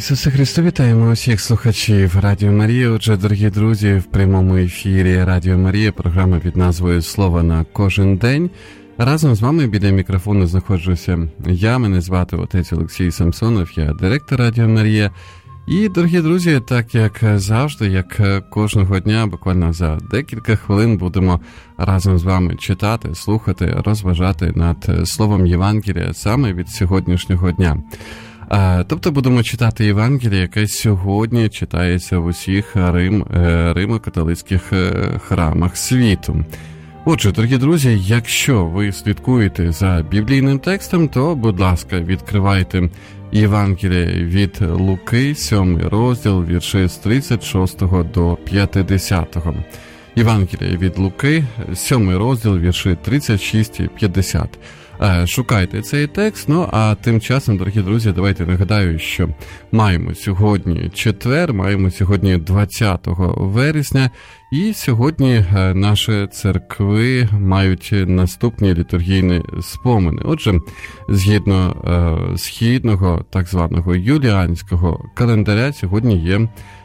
Ісусе Христу, вітаємо усіх слухачів Радіо Марія. Отже, дорогі друзі, в прямому ефірі Радіо Марія, програма під назвою «Слово на кожен день». Разом з вами біля мікрофону знаходжуся я, мене звати отець Олексій Самсонов, я директор Радіо Марія. І, дорогі друзі, так як завжди, як кожного дня, буквально за декілька хвилин будемо разом з вами читати, слухати, розважати над Словом Євангелія саме від сьогоднішнього дня. Тобто будемо читати Євангеліє, яке сьогодні читається в усіх римо-католицьких храмах світу. Отже, дорогі друзі, якщо ви слідкуєте за біблійним текстом, то, будь ласка, відкривайте Євангеліє від Луки, 7 розділ, вірші з 36 до 50. Євангеліє від Луки, 7 розділ, вірші 36 і 50. Шукайте цей текст, ну а тим часом, дорогі друзі, давайте нагадаю, що маємо сьогодні четвер, маємо сьогодні 20 вересня, і сьогодні наші церкви мають наступні літургійні спомини. Отже, згідно східного, так званого юліанського календаря, сьогодні є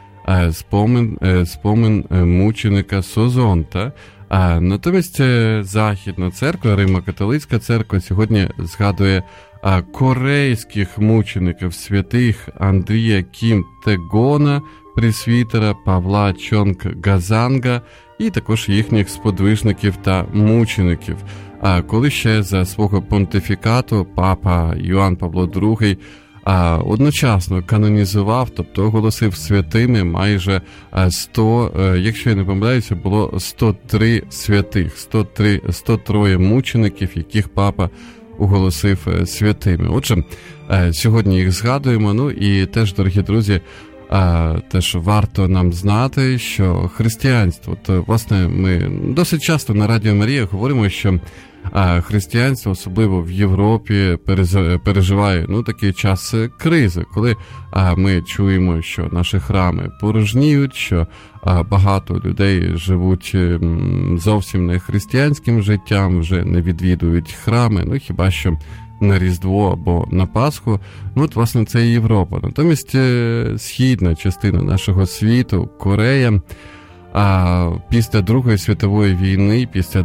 спомин мученика Созонта. Натомість Західна церква, Римо-католицька церква сьогодні згадує корейських мучеників святих Андрія Кім Тегона, пресвітера Павла Чонг-Газанга і також їхніх сподвижників та мучеників. Коли ще за свого понтифікату папа Йоанн Павло II одночасно канонізував, тобто оголосив святими майже 100, якщо я не помиляюся, було 103 святих, 103 мучеників, яких папа оголосив святими. Отже, сьогодні їх згадуємо, ну і теж, дорогі друзі, теж варто нам знати, що християнство, то, власне, ми досить часто на Радіо Марія говоримо, що християнство, особливо в Європі, переживає такий час кризи, коли ми чуємо, що наші храми порожніють, що багато людей живуть зовсім не християнським життям, вже не відвідують храми, хіба що на Різдво або на Пасху. От, власне, це і Європа. Натомість східна частина нашого світу, Корея, після Другої світової війни, після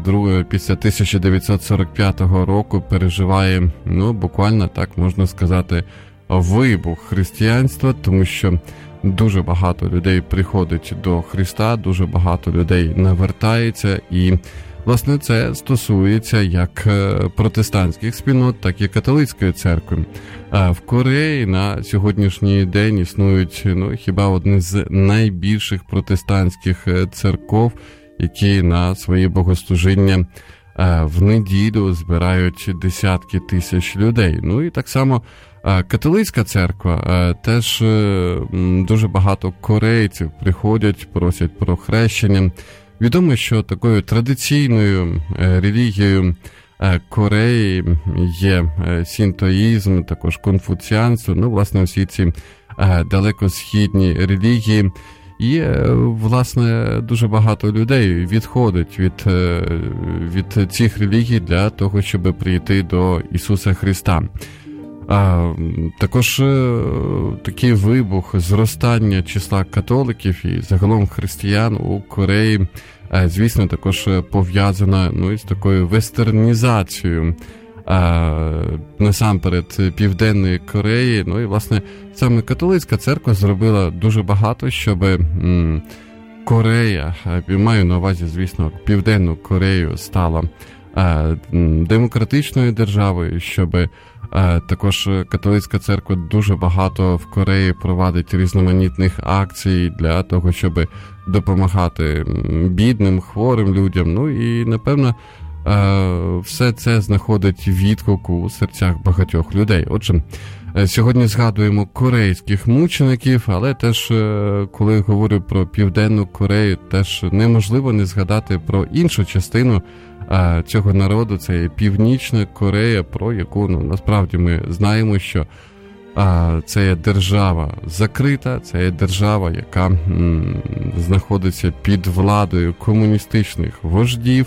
1945 року переживає, буквально так можна сказати, вибух християнства, тому що дуже багато людей приходить до Христа, дуже багато людей навертається, і, власне, це стосується як протестантських спільнот, так і католицької церкви. В Кореї на сьогоднішній день існують, хіба одні з найбільших протестантських церков, які на свої богослужіння в неділю збирають десятки тисяч людей. І так само католицька церква, теж дуже багато корейців приходять, просять про хрещення. Відомо, що такою традиційною релігією Кореї є сінтоїзм, також конфуціанство, власне, всі ці далекосхідні релігії. І, власне, дуже багато людей відходить від цих релігій для того, щоб прийти до Ісуса Христа. Також такий вибух, зростання числа католиків і загалом християн у Кореї, звісно, також пов'язано із такою вестернізацією насамперед Південної Кореї. І, власне, саме католицька церква зробила дуже багато, щоб Корея, маю на увазі, звісно, Південну Корею, стала демократичною державою, щоб також католицька церква дуже багато в Кореї провадить різноманітних акцій для того, щоб допомагати бідним, хворим людям. І, напевно, все це знаходить відгук у серцях багатьох людей. Отже, сьогодні згадуємо корейських мучеників, але теж, коли говорю про Південну Корею, теж неможливо не згадати про іншу частину цього народу, це Північна Корея, про яку, насправді, ми знаємо, що це є держава закрита, це є держава, яка знаходиться під владою комуністичних вождів,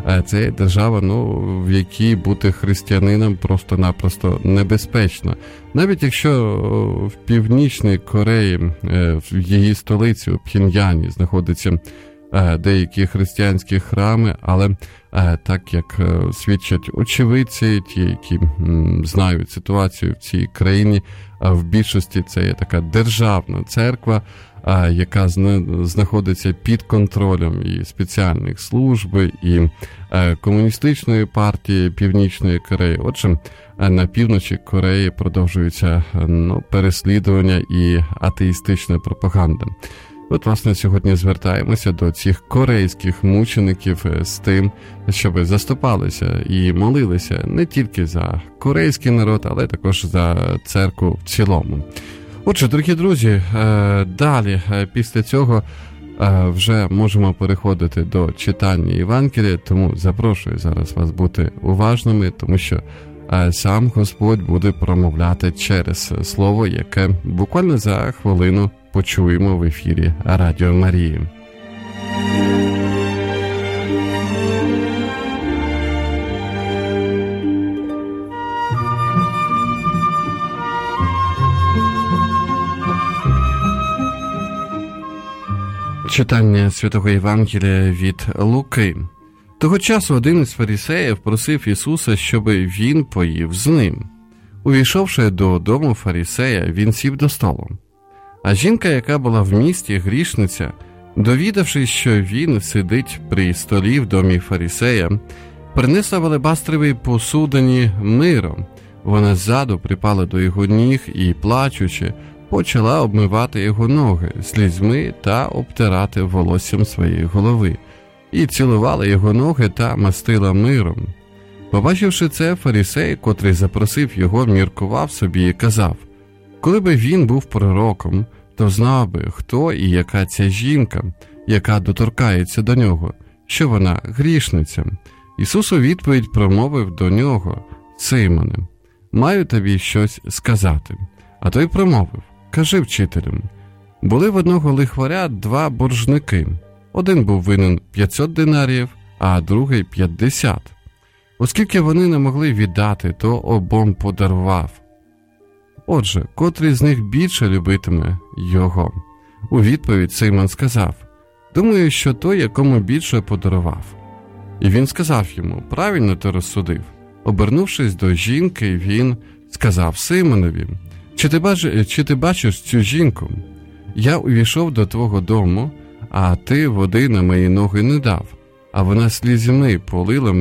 це держава, в якій бути християнином просто-напросто небезпечно. Навіть якщо в Північній Кореї, в її столиці, у Пхеньяні, знаходяться деякі християнські храми, але так як свідчать очевидці, ті, які знають ситуацію в цій країні, в більшості це є така державна церква, яка знаходиться під контролем і спеціальних служб, і комуністичної партії Північної Кореї. Отже, на півночі Кореї продовжується переслідування і атеїстична пропаганда. От, власне, сьогодні звертаємося до цих корейських мучеників з тим, щоб заступалися і молилися не тільки за корейський народ, але також за церкву в цілому. Отже, дорогі друзі, далі після цього вже можемо переходити до читання Євангелія, тому запрошую зараз вас бути уважними, тому що сам Господь буде промовляти через слово, яке буквально за хвилину почуємо в ефірі Радіо Марії. Читання Святого Євангелія від Луки. Того часу один із фарисеїв просив Ісуса, щоб він поїв з ним. Увійшовши до дому фарисея, він сів до столу. А жінка, яка була в місті, грішниця, довідавшись, що він сидить при столі в домі фарисея, принесла в алебастровій посудині миро. Вона ззаду припала до його ніг і, плачучи, почала обмивати його ноги слізьми та обтирати волоссям своєї голови, і цілувала його ноги та мастила миром. Побачивши це, фарисей, котрий запросив його, міркував собі і казав: коли би він був пророком, то знав би, хто і яка ця жінка, яка доторкається до нього, що вона грішниця. Ісус у відповідь промовив до нього: Симоне, маю тобі щось сказати. А той промовив: кажи, вчителю. Були в одного лихваря 2 боржники. Один був винен 500 динаріїв, а другий 50. Оскільки вони не могли віддати, то обом подарував. Отже, котрий з них більше любитиме його? У відповідь Симон сказав: думаю, що той, якому більше подарував. І він сказав йому: правильно ти розсудив. Обернувшись до жінки, він сказав Симонові: чи ти бачиш цю жінку? Я увійшов до твого дому, а ти води на мої ноги не дав, а вона слізьми полила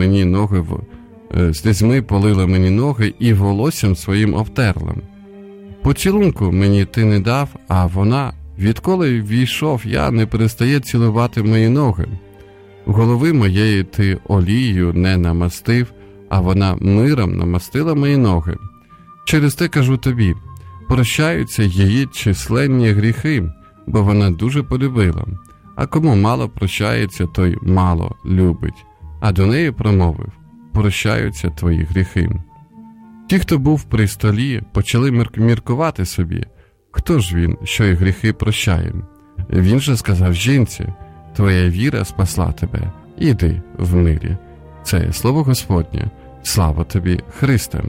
мені ноги і волоссям своїм обтерла. Поцілунку мені ти не дав, а вона, відколи війшов я, не перестає цілувати мої ноги. Голови моєї ти олією не намастив, а вона миром намастила мої ноги. Через те кажу тобі, прощаються її численні гріхи, бо вона дуже полюбила. А кому мало прощається, той мало любить. А до неї промовив: прощаються твої гріхи. Ті, хто був при столі, почали міркувати собі: хто ж він, що й гріхи прощає? Він же сказав жінці: твоя віра спасла тебе, іди в мирі. Це є слово Господнє. Слава тобі, Христе!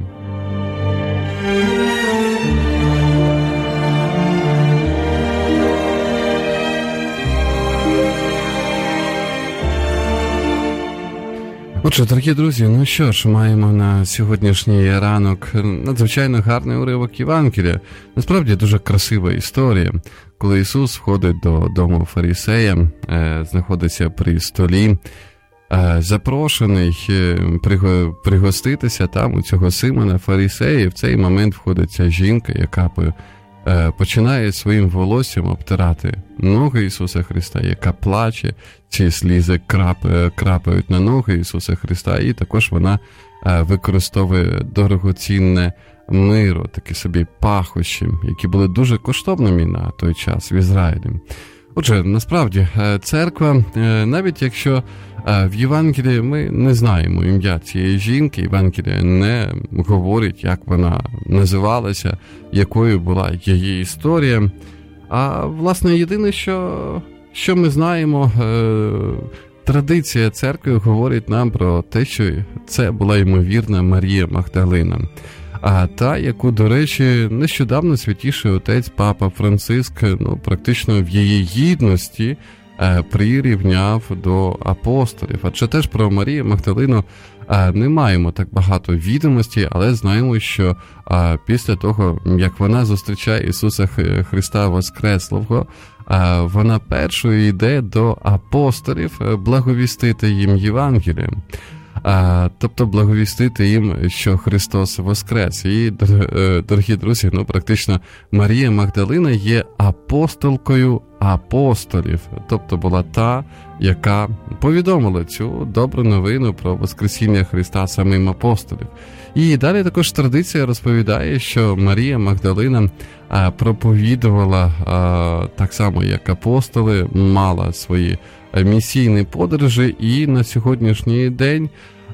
Отже, дорогі друзі, ну що ж, маємо на сьогоднішній ранок надзвичайно гарний уривок Євангелія. Насправді дуже красива історія, коли Ісус входить до дому фарисея, знаходиться при столі, запрошений пригоститися там у цього Симона фарисея, і в цей момент входить ця жінка, яка починає своїм волоссям обтирати ноги Ісуса Христа, яка плаче, ці слізи крапають на ноги Ісуса Христа, і також вона використовує дорогоцінне миро, такі собі пахощі, які були дуже коштовними на той час в Ізраїлі. Отже, насправді, церква, навіть якщо в Євангелії ми не знаємо ім'я цієї жінки, Євангелія не говорить, як вона називалася, якою була її історія. А, власне, єдине, що ми знаємо, традиція церкви говорить нам про те, що це була ймовірна Марія Магдалина. А та, яку, до речі, нещодавно святіший отець Папа Франциск, практично в її гідності прирівняв до апостолів. Адже теж про Марію Магдалину не маємо так багато відомостей, але знаємо, що після того, як вона зустрічає Ісуса Христа Воскреслого, вона першою йде до апостолів благовістити їм Євангеліє. Тобто благовістити їм, що Христос воскрес. І, дорогі друзі, практично Марія Магдалина є апостолкою апостолів. Тобто була та, яка повідомила цю добру новину про воскресіння Христа самим апостолів. І далі також традиція розповідає, що Марія Магдалина проповідувала так само, як апостоли, мала свої місійні подорожі, і на сьогоднішній день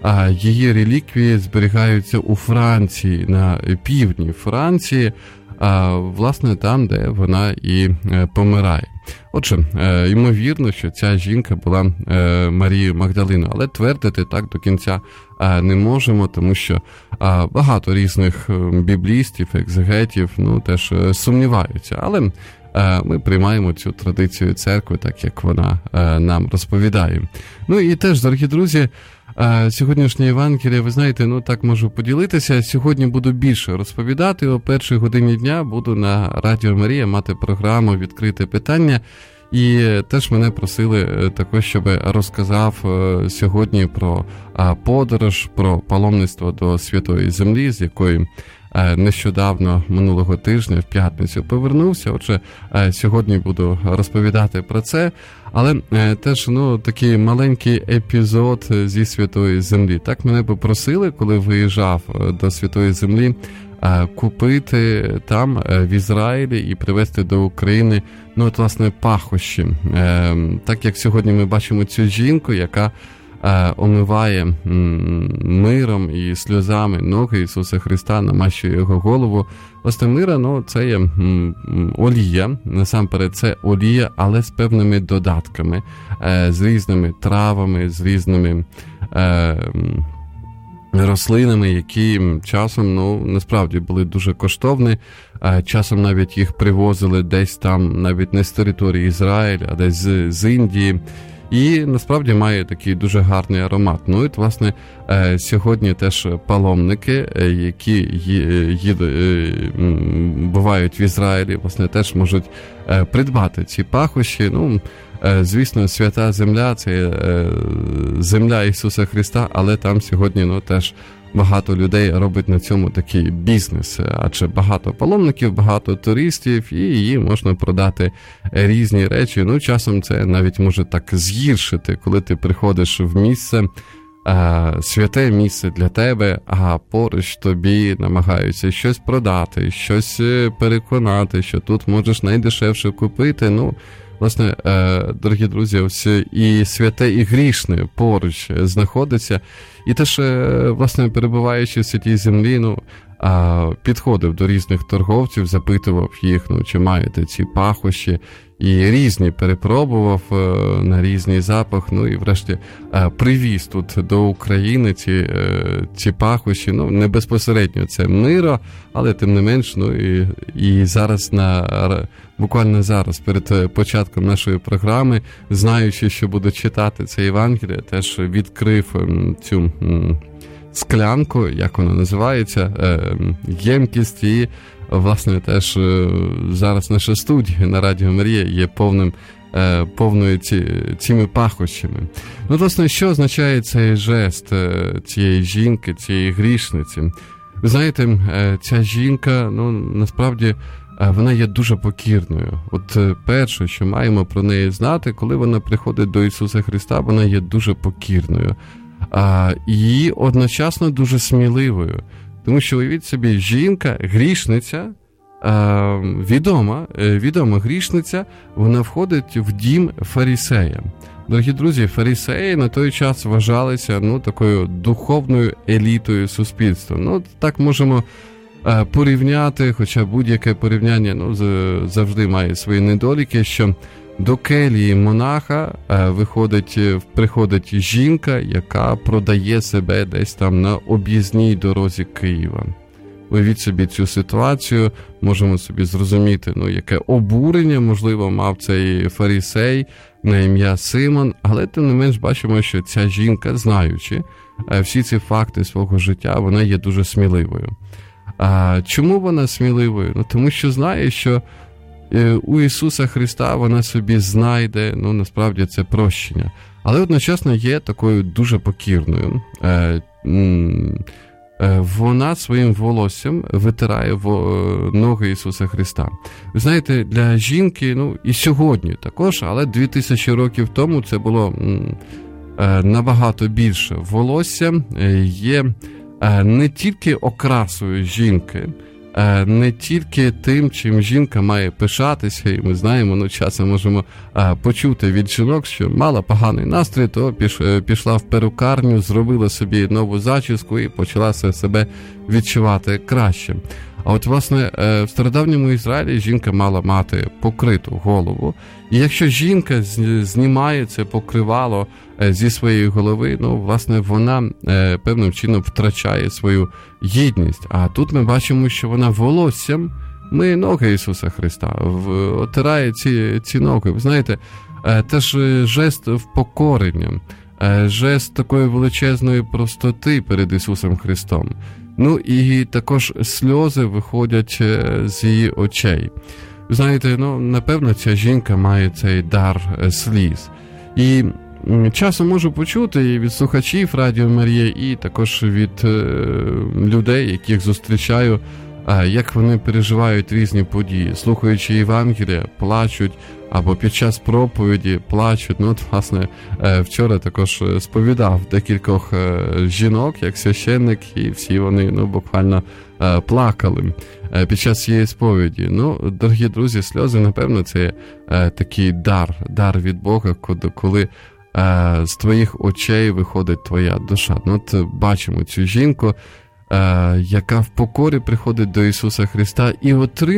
її реліквії зберігаються у Франції, на півдні Франції, власне там, де вона і помирає. Отже, ймовірно, що ця жінка була Марією Магдалиною, але твердити так до кінця не можемо, тому що багато різних біблістів, екзегетів, теж сумніваються. Але ми приймаємо цю традицію церкви, так як вона нам розповідає. І теж, дорогі друзі, сьогоднішнє Євангеліє, ви знаєте, так можу поділитися. Сьогодні буду більше розповідати. О 1:00 дня буду на Радіо Марія мати програму «Відкрите питання». І теж мене просили також, щоб розказав сьогодні про подорож, про паломництво до Святої Землі, з якої нещодавно, минулого тижня, в п'ятницю повернувся. Отже, сьогодні буду розповідати про це. Але теж, такий маленький епізод зі Святої Землі. Так мене попросили, коли виїжджав до Святої Землі, купити там, в Ізраїлі, і привезти до України, власне, пахощі. Так як сьогодні ми бачимо цю жінку, яка омиває миром і сльозами ноги Ісуса Христа, намащує його голову. Власне, мира, це є олія, насамперед це олія, але з певними додатками, з різними травами, з різними рослинами, які часом, насправді були дуже коштовні. Часом навіть їх привозили десь там, навіть не з території Ізраїля, а десь з Індії. І насправді має такий дуже гарний аромат. І, власне, сьогодні теж паломники, які бувають в Ізраїлі, власне, теж можуть придбати ці пахощі. Звісно, Свята Земля – це земля Ісуса Христа, але там сьогодні, теж багато людей робить на цьому такий бізнес, адже багато паломників, багато туристів, і її можна продати різні речі. Часом це навіть може так згіршити, коли ти приходиш в місце, святе місце для тебе, а поруч тобі намагаються щось продати, щось переконати, що тут можеш найдешевше купити. Власне, дорогі друзі, ось і святе, і грішне поруч знаходиться. І теж, власне, перебуваючи в Святій Землі, підходив до різних торговців, запитував їх, чи маєте ці пахощі, і різні перепробував на різний запах, і врешті привіз тут до України ці пахощі, не безпосередньо це миро, але тим не менш, і зараз, буквально зараз, перед початком нашої програми, знаючи, що буду читати це Євангеліє, теж відкрив цю склянку, як вона називається, ємкість, і, власне, теж зараз наша студія на Радіо Марія є повною цими пахощами. Власне, що означає цей жест цієї жінки, цієї грішниці? Ви знаєте, ця жінка, насправді, вона є дуже покірною. От перше, що маємо про неї знати, коли вона приходить до Ісуса Христа, вона є дуже покірною. І одночасно дуже сміливою. Тому що, уявіть собі, жінка, грішниця, відома грішниця, вона входить в дім фарисея. Дорогі друзі, фарисеї на той час вважалися такою духовною елітою суспільства. Так можемо порівняти, хоча будь-яке порівняння завжди має свої недоліки, що до келії монаха приходить жінка, яка продає себе десь там на об'їзній дорозі Києва. Уявіть собі цю ситуацію, можемо собі зрозуміти, яке обурення, можливо, мав цей фарисей на ім'я Симон, але тим не менш бачимо, що ця жінка, знаючи всі ці факти свого життя, вона є дуже сміливою. А чому вона сміливою? Тому що знає, що у Ісуса Христа вона собі знайде, насправді це прощення. Але одночасно є такою дуже покірною. Вона своїм волоссям витирає ноги Ісуса Христа. Ви знаєте, для жінки, і сьогодні також, але 2000 років тому це було набагато більше. Волосся є не тільки окрасою жінки, не тільки тим, чим жінка має пишатися, і ми знаємо, часом можемо почути від жінок, що мала поганий настрій, то пішла в перукарню, зробила собі нову зачіску і почала себе відчувати краще. А от, власне, в стародавньому Ізраїлі жінка мала мати покриту голову, і якщо жінка знімає це покривало зі своєї голови, власне, вона певним чином втрачає свою гідність. А тут ми бачимо, що вона волоссям миє ноги Ісуса Христа, отирає ці ноги. Ви знаєте, теж жест впокорення, жест такої величезної простоти перед Ісусом Христом. І також сльози виходять з її очей. Ви знаєте, напевно, ця жінка має цей дар сліз. І часом можу почути і від слухачів Радіо Марія, і також від людей, яких зустрічаю, як вони переживають різні події, слухаючи Євангелія, плачуть, або під час проповіді плачуть. Власне, вчора також сповідав декількох жінок, як священник, і всі вони, буквально плакали під час цієї сповіді. Дорогі друзі, сльози, напевно, це такий дар від Бога, коли з твоїх очей виходить твоя душа. Бачимо цю жінку, яка в покорі приходить до Ісуса Христа і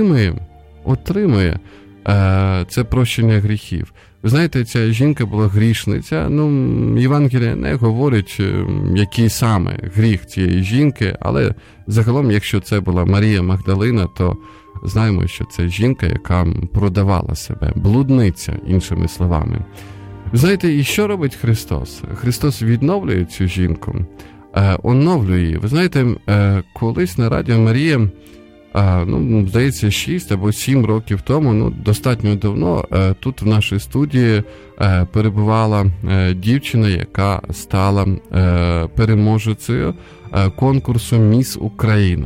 отримує це прощення гріхів. Ви знаєте, ця жінка була грішниця. Євангелія не говорить, який саме гріх цієї жінки, але загалом, якщо це була Марія Магдалина, то знаємо, що це жінка, яка продавала себе, блудниця, іншими словами. Ви знаєте, і що робить Христос? Христос відновлює цю жінку, оновлює її. Ви знаєте, колись на Радіо Марія, здається, 6 або 7 років тому, достатньо давно, тут в нашій студії перебувала дівчина, яка стала переможецею конкурсу «Міс Україна».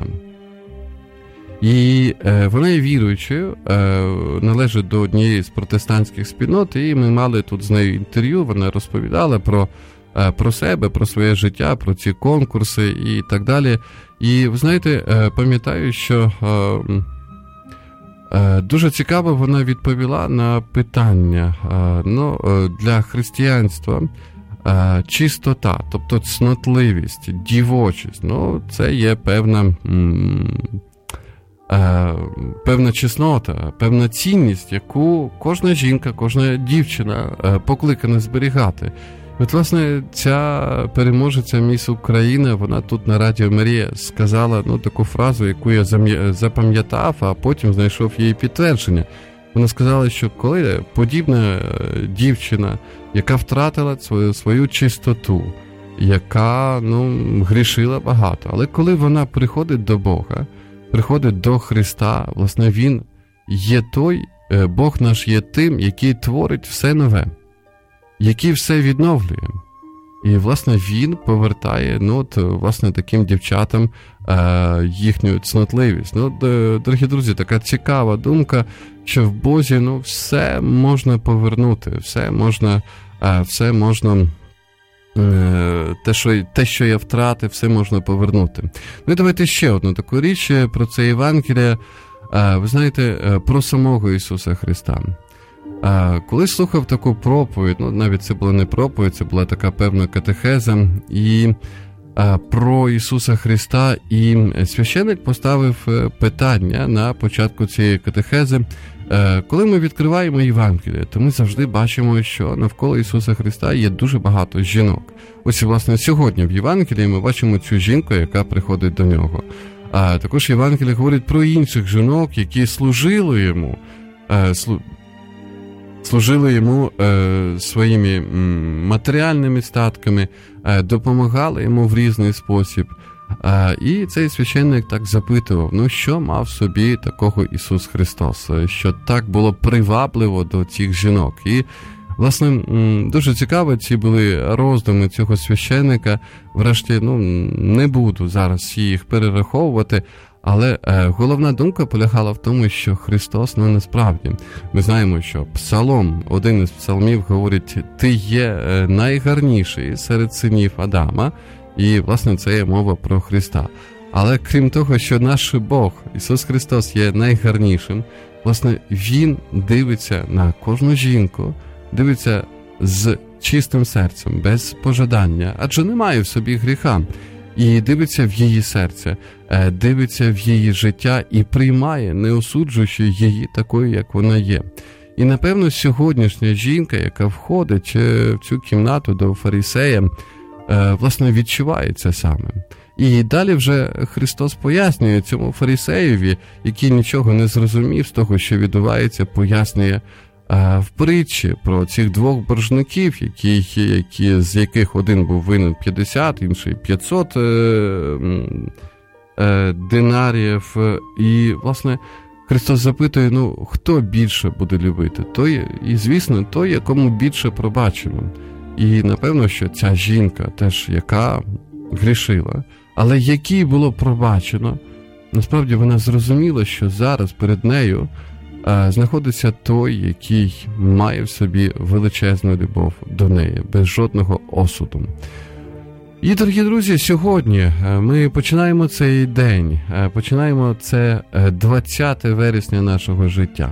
І вона є віруючою, належить до однієї з протестантських спільнот, і ми мали тут з нею інтерв'ю, вона розповідала про себе, про своє життя, про ці конкурси і так далі. І, ви знаєте, пам'ятаю, що дуже цікаво вона відповіла на питання. Для християнства чистота, тобто цнотливість, дівочість, це є певна чеснота, певна цінність, яку кожна жінка, кожна дівчина покликана зберігати. От, власне, ця переможеця «Міс Україна», вона тут на Радіо Марія сказала таку фразу, яку я запам'ятав, а потім знайшов її підтвердження. Вона сказала, що коли подібна дівчина, яка втратила свою чистоту, яка грішила багато, але коли вона приходить до Бога, приходить до Христа, власне, Він є той, Бог наш є тим, який творить все нове, який все відновлює. І, власне, Він повертає, власне, таким дівчатам їхню цнотливість. Дорогі друзі, така цікава думка, що в Бозі, все можна повернути, все можна те, що я втратив, все можна повернути. І давайте ще одну таку річ про це Євангеліє. Ви знаєте, про самого Ісуса Христа. Коли слухав таку проповідь, навіть це була не проповідь, це була така певна катехеза, і про Ісуса Христа, і священик поставив питання на початку цієї катехези, Коли ми відкриваємо Євангеліє, то ми завжди бачимо, що навколо Ісуса Христа є дуже багато жінок. Ось, власне, сьогодні в Євангелії ми бачимо цю жінку, яка приходить до нього. А також Євангеліє говорить про інших жінок, які служили йому своїми матеріальними статками, допомагали йому в різний спосіб. І цей священник так запитував, що мав в собі такого Ісус Христос, що так було привабливо до цих жінок. І, власне, дуже цікаво ці були роздуми цього священника. Врешті, не буду зараз їх перераховувати, але головна думка полягала в тому, що Христос, насправді, ми знаємо, що один із псалмів говорить, ти є найгарніший серед синів Адама, і, власне, це є мова про Христа. Але крім того, що наш Бог, Ісус Христос, є найгарнішим, власне, Він дивиться на кожну жінку, дивиться з чистим серцем, без пожадання, адже немає в собі гріха. І дивиться в її серце, дивиться в її життя і приймає, не осуджуючи її такою, як вона є. І, напевно, сьогоднішня жінка, яка входить в цю кімнату до фарисея, власне, відчуває це саме. І далі вже Христос пояснює цьому фарисеєві, який нічого не зрозумів з того, що відбувається, пояснює в притчі про цих двох боржників, з яких один був винен 50, інший 500 динаріїв. І, власне, Христос запитує, хто більше буде любити? І, звісно, той, якому більше пробачено. І, напевно, що ця жінка теж, яка грішила, але якій було пробачено, насправді вона зрозуміла, що зараз перед нею знаходиться той, який має в собі величезну любов до неї, без жодного осуду. І, дорогі друзі, сьогодні ми починаємо цей день, починаємо це 20 вересня нашого життя.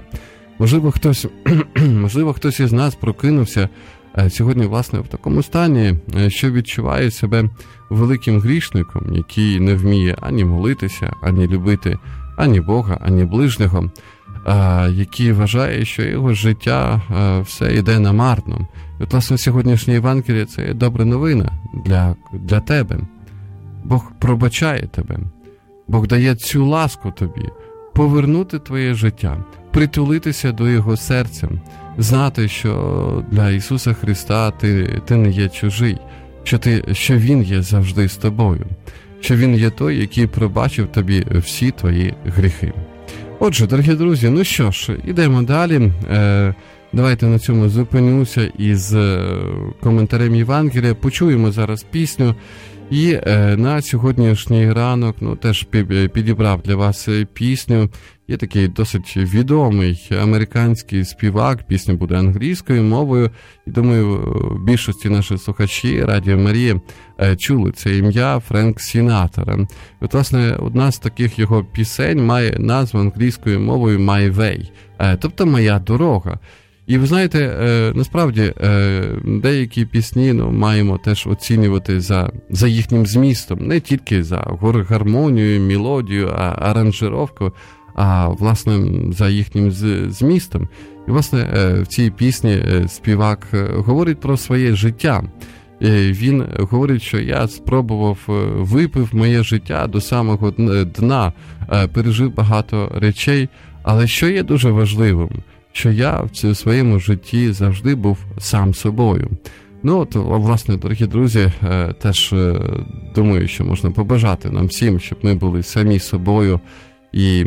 Можливо, хтось із нас прокинувся сьогодні, власне, в такому стані, що відчуває себе великим грішником, який не вміє ані молитися, ані любити ані Бога, ані ближнього, який вважає, що його життя все йде намарно. І, власне, сьогоднішнє Євангеліє – це є добра новина для тебе. Бог пробачає тебе. Бог дає цю ласку тобі повернути твоє життя, притулитися до Його серця, знати, що для Ісуса Христа ти не є чужий, що Він є завжди з тобою, що Він є той, який пробачив тобі всі твої гріхи. Отже, дорогі друзі, що ж, ідемо далі. Давайте на цьому зупинюся із коментарем Євангелія. Почуємо зараз пісню. І на сьогоднішній ранок теж підібрав для вас пісню. Є такий досить відомий американський співак, пісня буде англійською мовою. І думаю, в більшості наших слухачі Радіо Марія чули це ім'я Френк Сінатра. От, власне, одна з таких його пісень має назву англійською мовою «My Way», тобто «Моя дорога». І ви знаєте, насправді деякі пісні маємо теж оцінювати за їхнім змістом, не тільки за гармонію, мелодію, аранжировку, а, власне, за їхнім змістом. І, власне, в цій пісні співак говорить про своє життя. Він говорить, що я випив моє життя до самого дна, пережив багато речей, але що є дуже важливим, що я в своєму житті завжди був сам собою. Власне, дорогі друзі, теж думаю, що можна побажати нам всім, щоб ми були самі собою і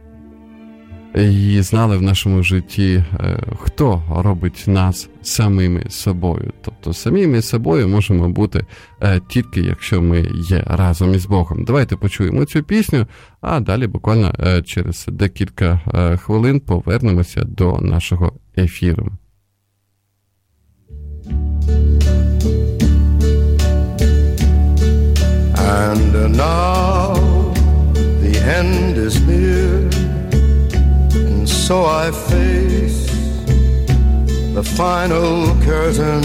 знали в нашому житті, хто робить нас самими собою. Тобто самими собою можемо бути тільки, якщо ми є разом із Богом. Давайте почуємо цю пісню, а далі буквально через декілька хвилин повернемося до нашого ефіру. And now the end is near, and so I face the final curtain.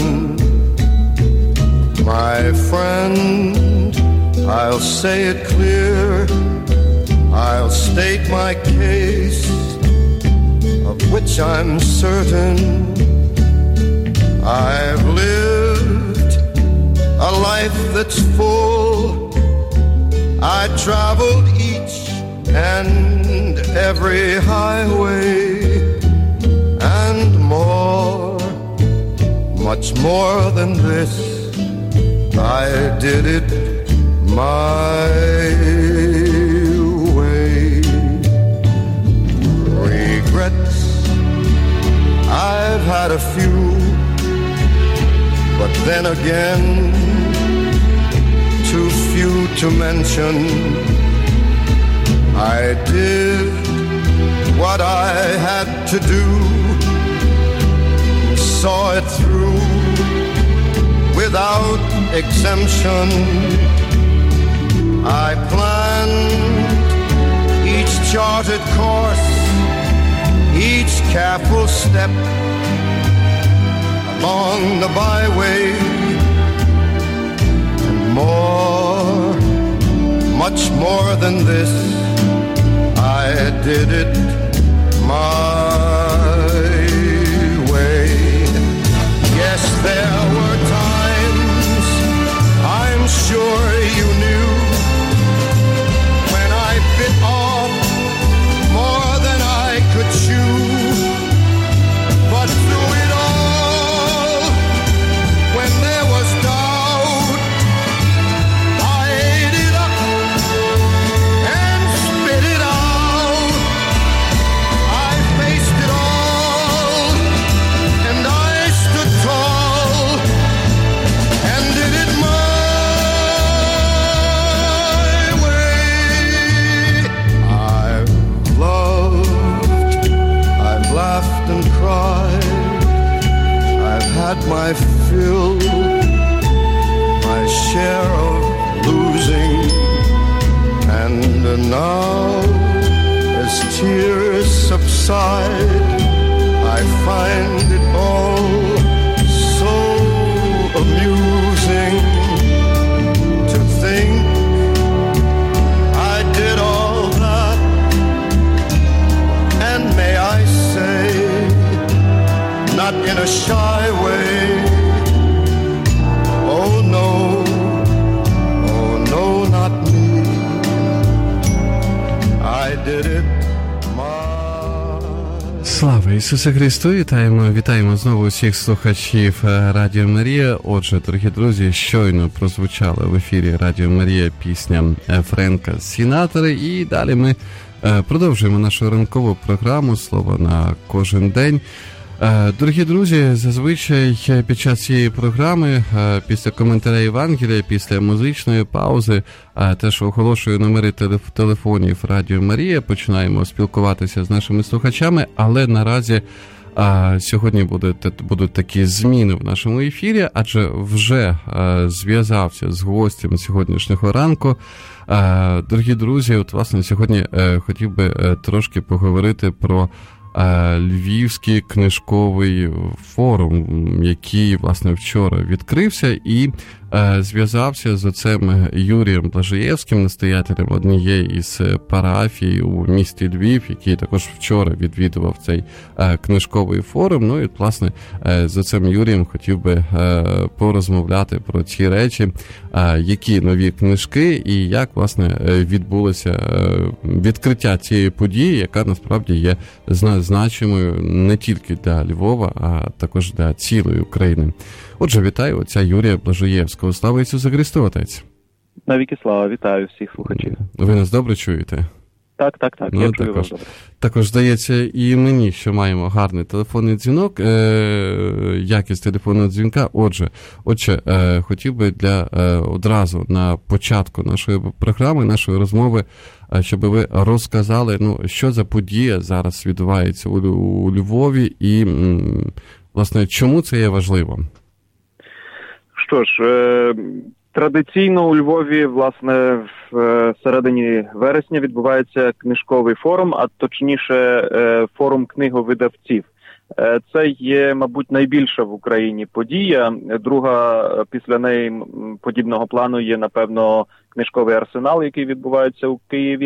My friend, I'll say it clear, I'll state my case. of which I'm certain. I've lived a life that's full. I traveled each and every highway and more, much more than this. I did it my way. Regrets, I've had a few, but then again, too few to mention. I did what I had to do, saw it through without exemption. I planned each charted course, each careful step along the byway, and more, much more than this, I did it my way. Yes, there were times, I'm sure you knew, when I bit off more than I could chew. But through it all, when there was doubt, I ate it up and spit it out. I faced it all, and I stood tall and did it my way. I've loved, I've laughed and cried, I've had my fill, my share of losing, and now as tears subside, I find it all so amusing to think I did all that, and may I say, not in a shy way, oh no, not me, I did it my... Слава Ісусу Христу! Вітаємо знову усіх слухачів Радіо Марія. Отже, дорогі друзі, щойно прозвучала в ефірі Радіо Марія пісня Френка Сінатри, і далі ми продовжуємо нашу ранкову програму «Слово на кожен день». Дорогі друзі, зазвичай під час цієї програми, після коментаря Євангелія, після музичної паузи, теж оголошую номери телефонів Радіо Марія, починаємо спілкуватися з нашими слухачами, але наразі сьогодні будуть такі зміни в нашому ефірі, адже вже зв'язався з гостем сьогоднішнього ранку. Дорогі друзі, от власне сьогодні хотів би трошки поговорити про Львівський книжковий форум, який, власне, вчора відкрився, і зв'язався з отцем Юрієм Блажаєвським, настоятелем однієї із парафій у місті Львів, який також вчора відвідував цей книжковий форум. Ну і, власне, з отцем Юрієм хотів би порозмовляти про ці речі, які нові книжки і як, власне, відбулося відкриття цієї події, яка насправді є значимою не тільки для Львова, а також для цілої України. Отже, вітаю отця Юрія Блажаєвського. Слава Ісусу Христу, отець! Навіки слава, вітаю всіх слухачів. Ви нас добре чуєте? Так, ну, я чую вас добре. Також здається і мені, що маємо гарний телефонний дзвінок, якість телефонного дзвінка. Отже, хотів би одразу на початку нашої програми, нашої розмови, щоб ви розказали, що за подія зараз відбувається у Львові і, власне, чому це є важливо? Що ж, традиційно у Львові, власне, в середині вересня відбувається книжковий форум, а точніше форум книговидавців. Це є, мабуть, найбільша в Україні подія. Друга після неї подібного плану є, напевно, книжковий арсенал, який відбувається у Києві.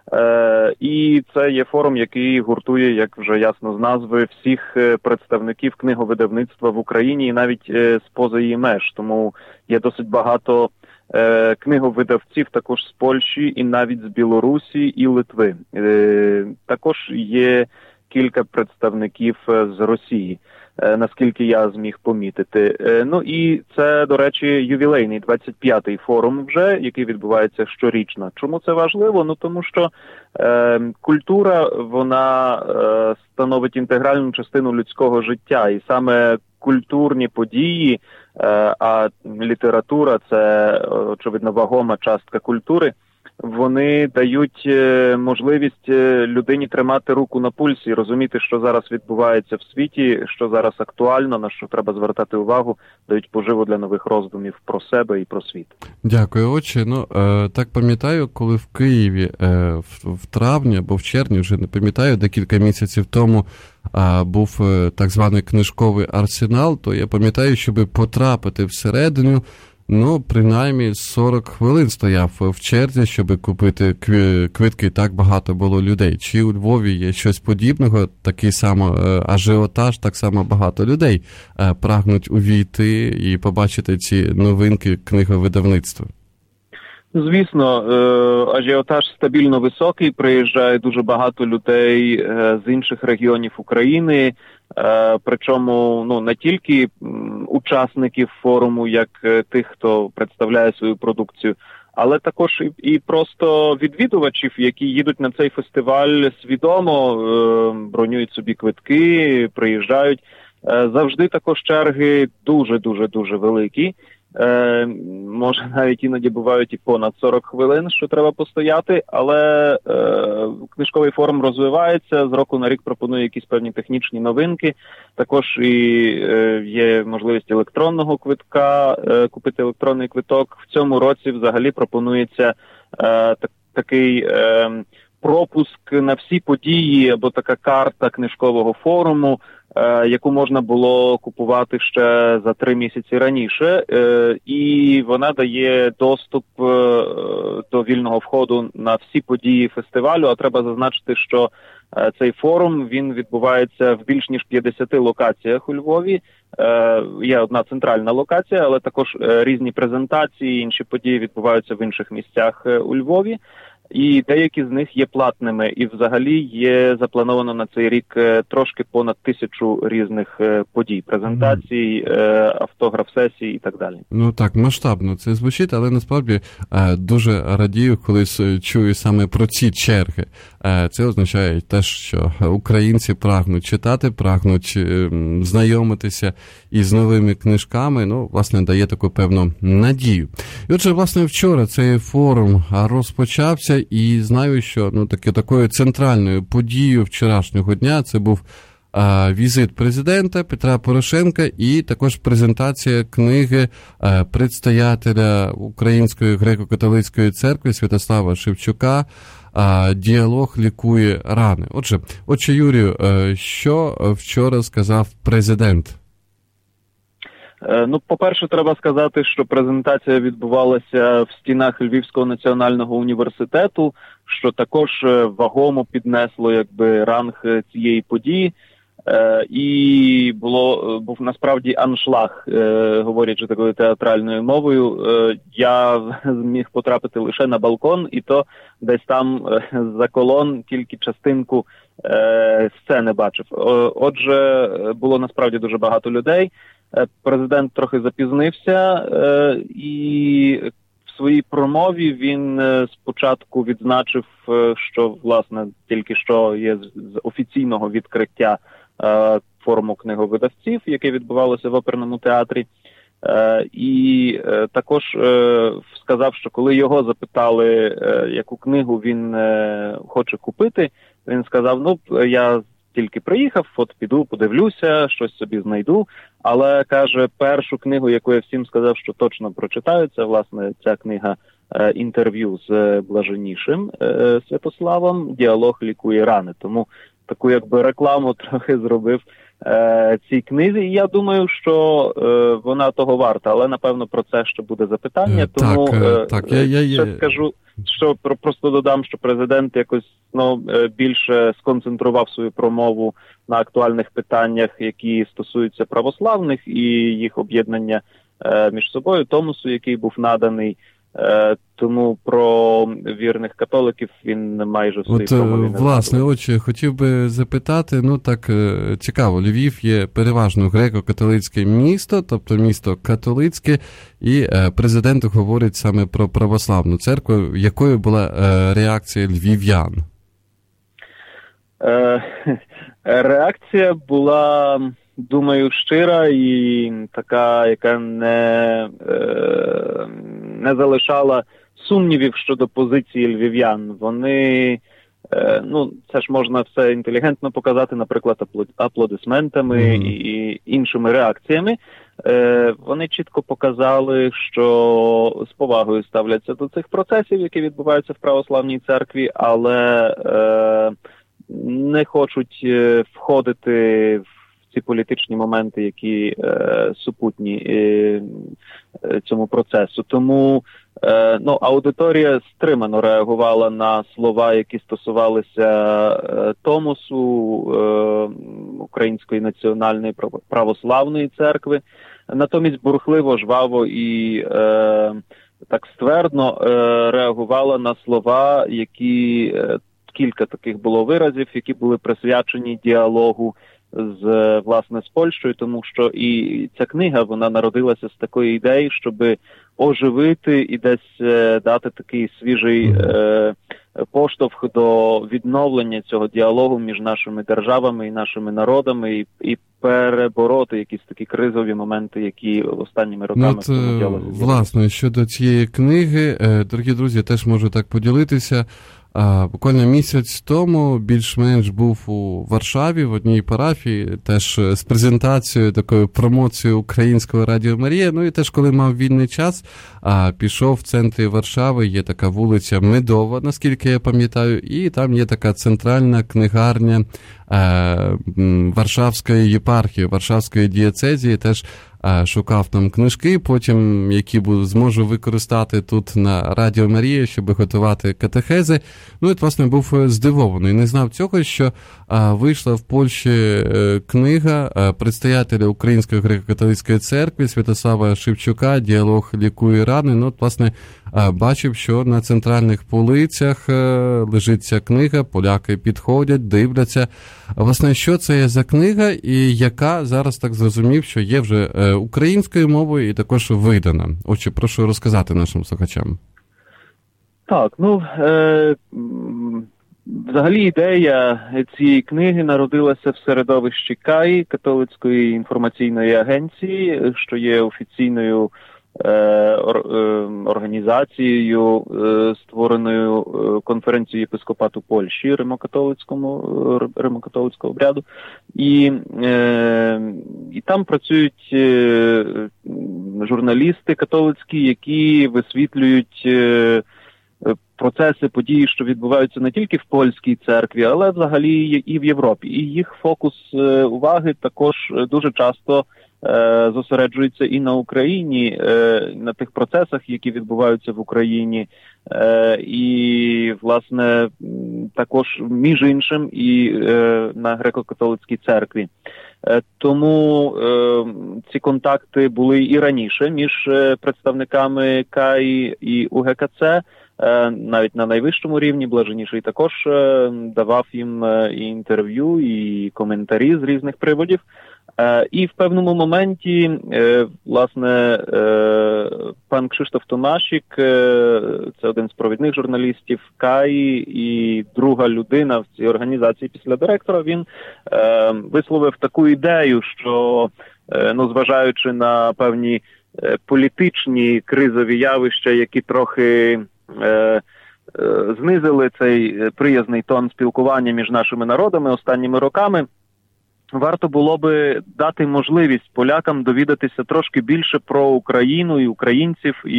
І це є форум, який гуртує, як вже ясно з назви, всіх представників книговидавництва в Україні і навіть з-поза її меж. Тому є досить багато книговидавців також з Польщі і навіть з Білорусі і Литви. Також є кілька представників з Росії, наскільки я зміг помітити. Ну і це, до речі, ювілейний 25-й форум вже, який відбувається щорічно. Чому це важливо? Ну тому що культура, вона становить інтегральну частину людського життя, і саме культурні події, а література – це, очевидно, вагома частка культури, вони дають можливість людині тримати руку на пульсі, розуміти, що зараз відбувається в світі, що зараз актуально, на що треба звертати увагу, дають поживу для нових роздумів про себе і про світ. Дякую, отче. Ну, так пам'ятаю, коли в Києві в травні або в червні, вже не пам'ятаю, декілька місяців тому був так званий книжковий арсенал, то я пам'ятаю, щоб потрапити всередину, ну, принаймні 40 хвилин стояв в черзі, щоб купити квитки, так багато було людей. Чи у Львові є щось подібного, такий само ажіотаж, так само багато людей прагнуть увійти і побачити ці новинки книговидавництва? Звісно, ажіотаж стабільно високий, приїжджає дуже багато людей з інших регіонів України, причому не тільки учасників форуму, як тих, хто представляє свою продукцію, але також і просто відвідувачів, які їдуть на цей фестиваль свідомо, бронюють собі квитки, приїжджають. Завжди також черги дуже великі. Може, навіть іноді бувають і понад 40 хвилин, що треба постояти, але книжковий форум розвивається, з року на рік пропонує якісь певні технічні новинки. Також і є можливість електронного квитка, купити електронний квиток. В цьому році взагалі пропонується такий пропуск на всі події, або така карта книжкового форуму, яку можна було купувати ще за 3 місяці раніше, і вона дає доступ до вільного входу на всі події фестивалю, а треба зазначити, що цей форум, він відбувається в більш ніж 50 локаціях у Львові. Є одна центральна локація, але також різні презентації, інші події відбуваються в інших місцях у Львові. І деякі з них є платними, і взагалі є заплановано на цей рік трошки понад 1000 різних подій, презентацій, автограф-сесій і так далі. Ну так, масштабно це звучить, але насправді дуже радію, коли чую саме про ці черги. Це означає те, що українці прагнуть читати, прагнуть знайомитися із новими книжками, ну, власне, дає таку певну надію. І отже, власне, вчора цей форум розпочався, і знаю, що такою центральною подією вчорашнього дня це був візит президента Петра Порошенка і також презентація книги предстоятеля Української греко-католицької церкви Святослава Шевчука «Діалог лікує рани». Отже, Юрію, що вчора сказав президент? По-перше, треба сказати, що презентація відбувалася в стінах Львівського національного університету, що також вагомо піднесло ранг цієї події. І був насправді аншлаг, говорячи такою театральною мовою. Я зміг потрапити лише на балкон, і то десь там за колон тільки частинку сцени бачив. Отже, було насправді дуже багато людей. Президент трохи запізнився, і в своїй промові він спочатку відзначив, що, власне, тільки що є з офіційного відкриття форуму книговидавців, яке відбувалося в оперному театрі, і також сказав, що коли його запитали, яку книгу він хоче купити, він сказав, я тільки приїхав, піду, подивлюся, щось собі знайду, але, каже, першу книгу, яку я всім сказав, що точно прочитаю, це, власне, ця книга інтерв'ю з блаженнішим Святославом «Діалог лікує рани». Тому таку рекламу трохи зробив цій книзі. І я думаю, що вона того варта, але, напевно, про це ще буде запитання. Тому ще скажу, що просто додам, що президент якось більше сконцентрував свою промову на актуальних питаннях, які стосуються православних і їх об'єднання між собою, Томосу, який був наданий. Тому про вірних католиків він майже в своїй промові не згадував. Власне, отже, хотів би запитати, так цікаво, Львів є переважно греко-католицьке місто, тобто місто католицьке, і президент говорить саме про православну церкву. Якою була реакція львів'ян? Реакція була, думаю, щира і така, яка не залишала сумнівів щодо позиції львів'ян. Вони, це ж можна все інтелігентно показати, наприклад, аплодисментами і іншими реакціями. Вони чітко показали, що з повагою ставляться до цих процесів, які відбуваються в православній церкві, але не хочуть входити в ці політичні моменти, які супутні цьому процесу. Тому аудиторія стримано реагувала на слова, які стосувалися Томосу, Української національної православної церкви. Натомість бурхливо, жваво і так ствердно реагувала на слова, які кілька таких було виразів, які були присвячені діалогу з Польщею, тому що і ця книга, вона народилася з такої ідеї, щоб оживити і десь дати такий свіжий поштовх до відновлення цього діалогу між нашими державами і нашими народами, і перебороти якісь такі кризові моменти, які останніми роками в цьому діалозі. Власне, щодо цієї книги, дорогі друзі, я теж можу так поділитися. Буквально місяць тому більш-менш був у Варшаві в одній парафії, теж з презентацією, такою промоцією Українського Радіо Марія. І теж, коли мав вільний час, пішов в центрі Варшави, є така вулиця Медова, наскільки я пам'ятаю, і там є така центральна книгарня Варшавської єпархії, Варшавської дієцезії, теж шукав там книжки, потім, які зможу використати тут на Радіо Марія, щоб готувати катехези. І, власне, був здивований. Не знав цього, що вийшла в Польщі книга предстоятеля Української греко-католицької церкви Святослава Шевчука «Діалог лікує рани». Власне, бачив, що на центральних полицях лежить ця книга, поляки підходять, дивляться. Власне, що це є за книга і яка, зараз так зрозумів, що є вже українською мовою і також видана. Отже, прошу розказати нашим слухачам. Так, взагалі ідея цієї книги народилася в середовищі КАІ, Католицької інформаційної агенції, що є офіційною організацією, створеною конференцією єпископату Польщі, римокатолицького обряду. І там працюють журналісти католицькі, які висвітлюють процеси, події, що відбуваються не тільки в польській церкві, але взагалі і в Європі. І їх фокус уваги також дуже часто зосереджується і на Україні, на тих процесах, які відбуваються в Україні, і, власне, також, між іншим, і на греко-католицькій церкві. Тому ці контакти були і раніше між представниками КАІ і УГКЦ, навіть на найвищому рівні. Блаженніший також давав їм і інтерв'ю, і коментарі з різних приводів. І в певному моменті, власне, пан Кшиштоф Томашик, це один з провідних журналістів КАІ і друга людина в цій організації після директора, він висловив таку ідею, що, зважаючи на певні політичні кризові явища, які трохи знизили цей приязний тон спілкування між нашими народами останніми роками, варто було би дати можливість полякам довідатися трошки більше про Україну і українців, і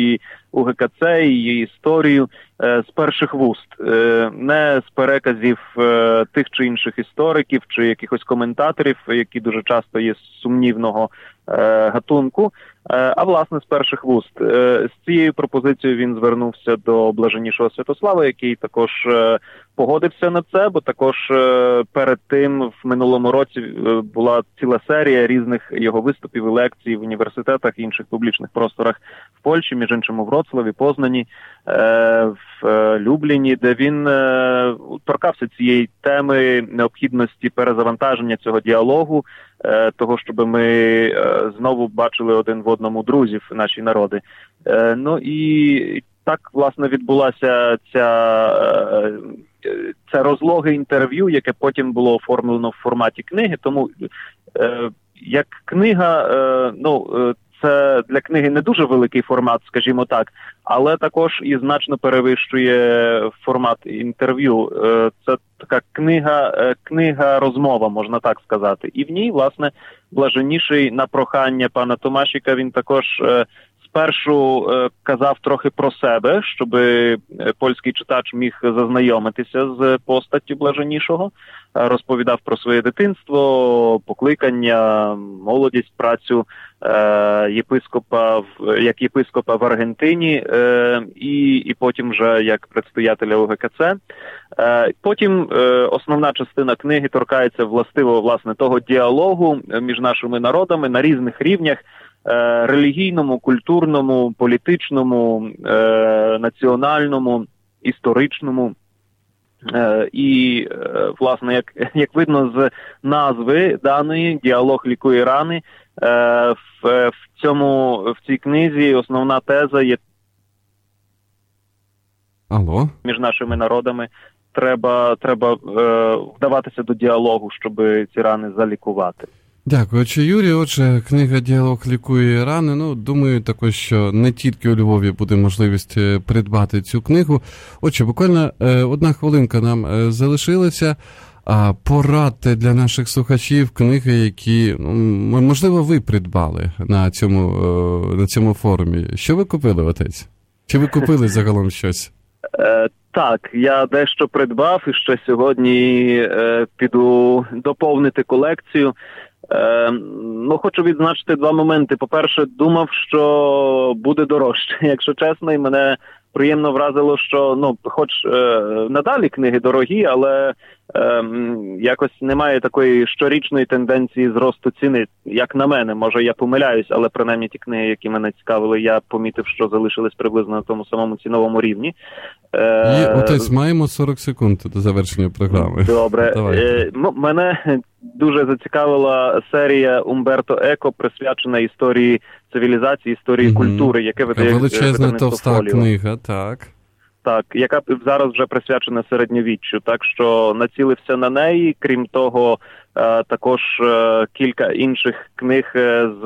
УГКЦ і її історію з перших вуст, не з переказів тих чи інших істориків чи якихось коментаторів, які дуже часто є сумнівного гатунку, а власне з перших вуст. З цією пропозицією він звернувся до блаженнішого Святослава, який також погодився на це, бо також перед тим в минулому році була ціла серія різних його виступів і лекцій в університетах і інших публічних просторах в Польщі, між іншим у Вроцлаві, Познані, в Любліні, де він торкався цієї теми необхідності перезавантаження цього діалогу, того, щоб ми знову бачили один в одному друзів, наші народи. Ну і так, власне, відбулося це розлоге інтерв'ю, яке потім було оформлено в форматі книги. Тому як книга, це для книги не дуже великий формат, скажімо так, але також і значно перевищує формат інтерв'ю. Це така книга-розмова, можна так сказати. І в ній, власне, блаженніший на прохання пана Томашіка, він також спершу казав трохи про себе, щоб польський читач міг зазнайомитися з постаттю блаженнішого, розповідав про своє дитинство, покликання, молодість, працю єпископа в Аргентині і потім вже як предстоятеля УГКЦ. Потім основна частина книги торкається власне того діалогу між нашими народами на різних рівнях: релігійному, культурному, політичному, національному, історичному. І, власне, як видно з назви даної «Діалог лікує рани», в цій книзі основна теза є між нашими народами. Треба вдаватися до діалогу, щоб ці рани залікувати. Дякую, Юрій. Отже, книга «Діалог лікує рани». Ну, думаю також, що не тільки у Львові буде можливість придбати цю книгу. Отже, буквально одна хвилинка нам залишилася. Порадьте для наших слухачів книги, які, можливо, ви придбали на цьому форумі. Що ви купили, отець? Чи ви купили загалом щось? Так, я дещо придбав і ще сьогодні піду доповнити колекцію. Хочу відзначити два моменти. По-перше, думав, що буде дорожче. Якщо чесно, і мене приємно вразило, що, хоч надалі книги дорогі, але якось немає такої щорічної тенденції зросту ціни. Як на мене, може я помиляюсь, але принаймні ті книги, які мене цікавили, я помітив, що залишились приблизно на тому самому ціновому рівні. І, отець, маємо 40 секунд до завершення програми. Добре. Мене дуже зацікавила серія Умберто Еко, присвячена історії цивілізації, історії культури, яке видає величезна товста книга, так. Так, яка зараз вже присвячена середньовіччю, так що націлився на неї. Крім того, також кілька інших книг з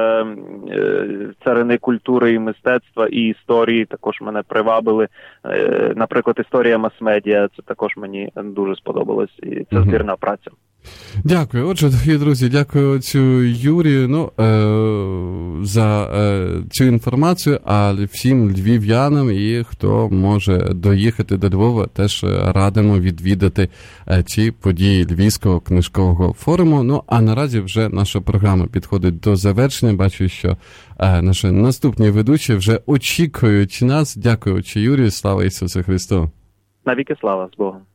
царини культури і мистецтва і історії також мене привабили. Наприклад, історія мас-медіа, це також мені дуже сподобалось, і це збірна праця. Дякую. Отже, дорогі друзі, дякую отцю Юрію за цю інформацію, а всім львів'янам і хто може доїхати до Львова, теж радимо відвідати ці події Львівського книжкового форуму. А наразі вже наша програма підходить до завершення. Бачу, що наші наступні ведучі вже очікують нас. Дякую, отче Юрію. Слава Ісусу Христу! Навіки слава, з Богом!